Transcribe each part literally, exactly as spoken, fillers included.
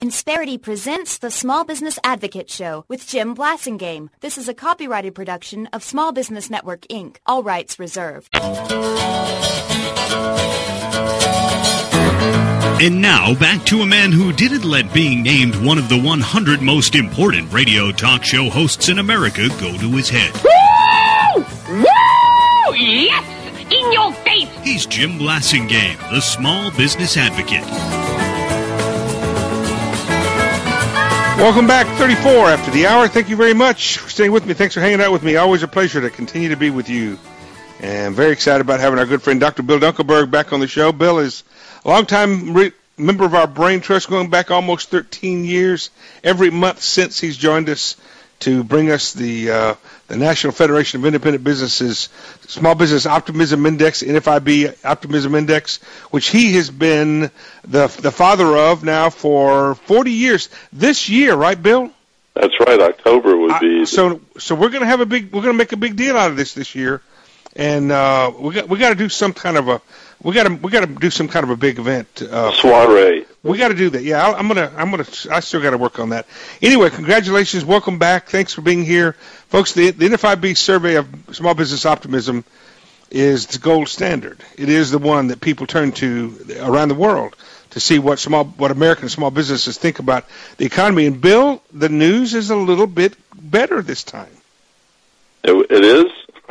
Insperity presents the Small Business Advocate Show with Jim Blasingame. This is a copyrighted production of Small Business Network, Incorporated. All rights reserved. And now, back to a man who didn't let being named one of the one hundred most important radio talk show hosts in America go to his head. Woo! Woo! Yes! In your face! He's Jim Blasingame, the Small Business Advocate. Welcome back, thirty-four after the hour. Thank you very much for staying with me. Thanks for hanging out with me. Always a pleasure to continue to be with you. And very excited about having our good friend Doctor Bill Dunkelberg back on the show. Bill is a long-time re- member of our Brain Trust, going back almost thirteen years, every month since he's joined us to bring us the uh, the National Federation of Independent Businesses Small Business Optimism Index, N F I B Optimism Index, which he has been the the father of now for forty years. This year, right, Bill? That's right. October would be. Uh, so so we're going to have a big we're going to make a big deal out of this this year, and uh, we got we got to do some kind of a we got to we got to do some kind of a big event. Uh, Soiree. We got to do that. Yeah, I'm gonna I'm gonna I still got to work on that. Anyway, congratulations, welcome back. Thanks for being here, folks. The, the N F I B survey of small business optimism is the gold standard. It is the one that people turn to around the world to see what small what American small businesses think about the economy. And Bill, the news is a little bit better this time. It, it is.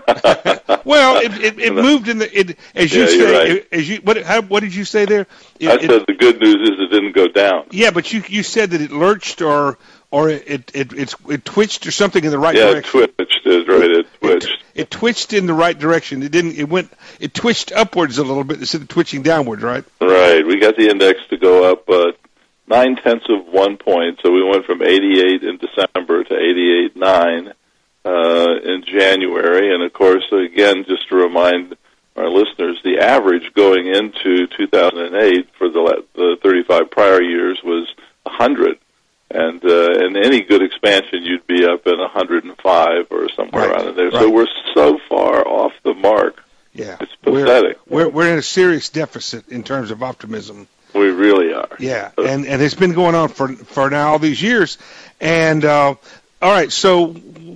Well, it, it, it moved in the it, as you yeah, say. Right. As you what how, what did you say there? It, I said it, the good news is it didn't go down. Yeah, but you you said that it lurched or or it it it, it twitched or something in the right yeah, direction. Yeah, it twitched. Is right. It twitched. It, it twitched in the right direction. It didn't. It went. It twitched upwards a little bit instead of twitching downwards. Right. Right. We got the index to go up uh, nine tenths of one point. So we went from eighty-eight in December to eighty-eight point nine. Uh, in January, and of course, again, just to remind our listeners, the average going into two thousand eight for the, the thirty-five prior years was one hundred, and uh, in any good expansion, you'd be up in one hundred five or somewhere right. around in there. Right. So we're so far off the mark. Yeah, it's pathetic. We're, we're we're in a serious deficit in terms of optimism. We really are. Yeah, and and it's been going on for for now all these years, and uh, all right, so.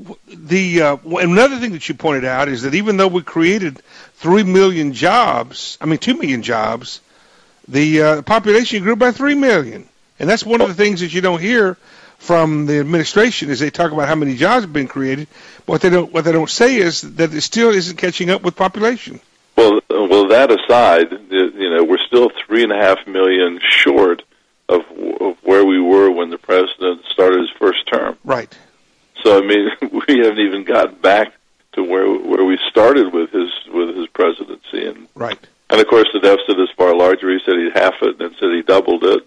The uh, another thing that you pointed out is that even though we created three million jobs, I mean two million jobs, the uh, population grew by three million, and that's one of the things that you don't hear from the administration is they talk about how many jobs have been created. But what they don't what they don't say is that it still isn't catching up with population. Well, well, that aside, you know, we're still three and a half million short of, of where we were when the president started his first term. Right. So I mean, we haven't even gotten back to where where we started with his with his presidency, and right. And of course, the deficit is far larger. He said he'd half it, and then said he doubled it.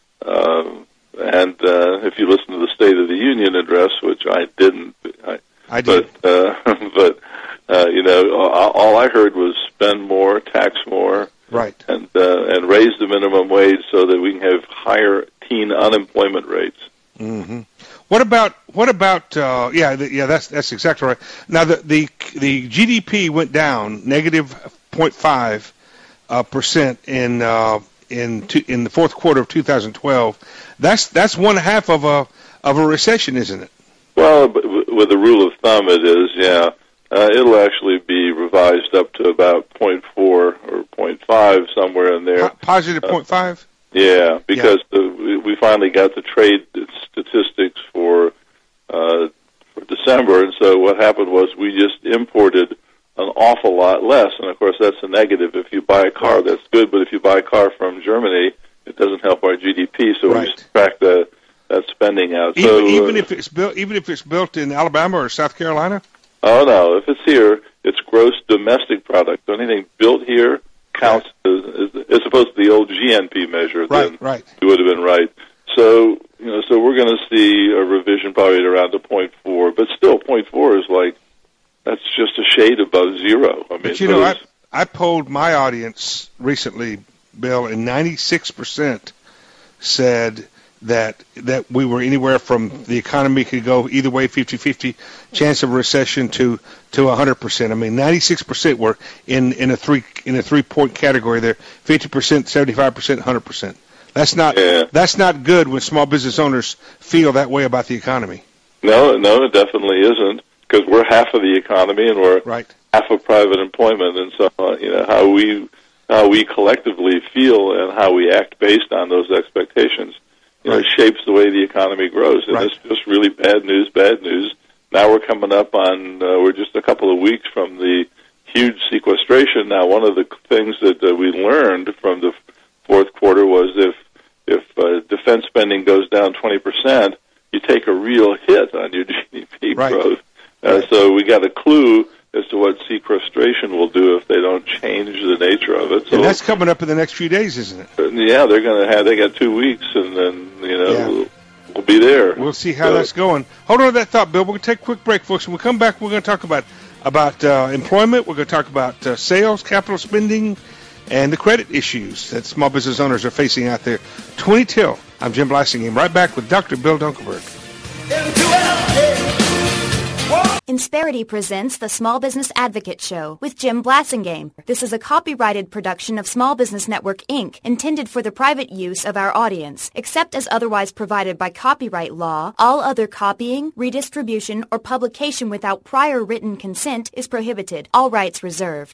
Um, and uh, if you listen to the State of the Union address, which I didn't, I, I did, but uh, but uh, you know, all, all I heard was spend more, tax more, right, and uh, and raise the minimum wage so that we can have higher teen unemployment rates. Mm-hmm. What about what about uh, yeah the, yeah that's that's exactly right. Now the the the G D P went down negative zero point five uh, percent in uh, in two, in the fourth quarter of two thousand twelve. That's that's one half of a of a recession, isn't it? Well, with the rule of thumb, it is. Yeah, uh, it'll actually be revised up to about zero point four or zero point five somewhere in there. Po- positive zero point five. Uh, yeah, because yeah. The, we finally got the trade statistics for uh, for December, and so what happened was we just imported an awful lot less, and of course that's a negative. If you buy a car, that's good, but if you buy a car from Germany, it doesn't help our G D P. So right. we subtract that that spending out. Even, so, even uh, if it's built, even if it's built in Alabama or South Carolina. Oh no, if it's here, it's gross domestic product. So anything built here counts as, as, as opposed to the old G N P measure. Right, then right. You would have been right. So, you know, so we're going to see a revision probably at around a point four, but still, point four is like that's just a shade above zero. I mean, but you know, I I polled my audience recently, Bill, and ninety-six percent said that that we were anywhere from the economy could go either way, fifty-fifty chance of recession to to one hundred percent. I mean, ninety-six percent were in in a three in a three point category there, fifty percent, seventy-five percent, one hundred percent. That's not Yeah. that's not good when small business owners feel that way about the economy. No, no, it definitely isn't, because we're half of the economy and we're Right. half of private employment, and so uh, you know how we how we collectively feel and how we act based on those expectations, you know, Right. shapes the way the economy grows. And Right. it's just really bad news, bad news. Now we're coming up on uh, we're just a couple of weeks from the huge sequestration. Now, one of the things that uh, we learned from the fourth quarter was if if uh, defense spending goes down twenty percent, you take a real hit on your G D P Right. growth. Uh, Right. So we got a clue as to what sequestration will do if they don't change the nature of it. So And that's coming up in the next few days, isn't it? uh, yeah, they're going to have. They got two weeks, and then you know Yeah. we'll, we'll be there. We'll see how So- that's going. Hold on to that thought, Bill. We're going to take a quick break, folks. When we come back, we're going to talk about about uh, employment. We're going to talk about uh, sales, capital spending, and the credit issues that small business owners are facing out there. twenty till. I'm Jim Blasingame. Right back with Doctor Bill Dunkelberg. Insperity presents the Small Business Advocate Show with Jim Blasingame. This is a copyrighted production of Small Business Network, Incorporated, intended for the private use of our audience. Except as otherwise provided by copyright law, all other copying, redistribution, or publication without prior written consent is prohibited. All rights reserved.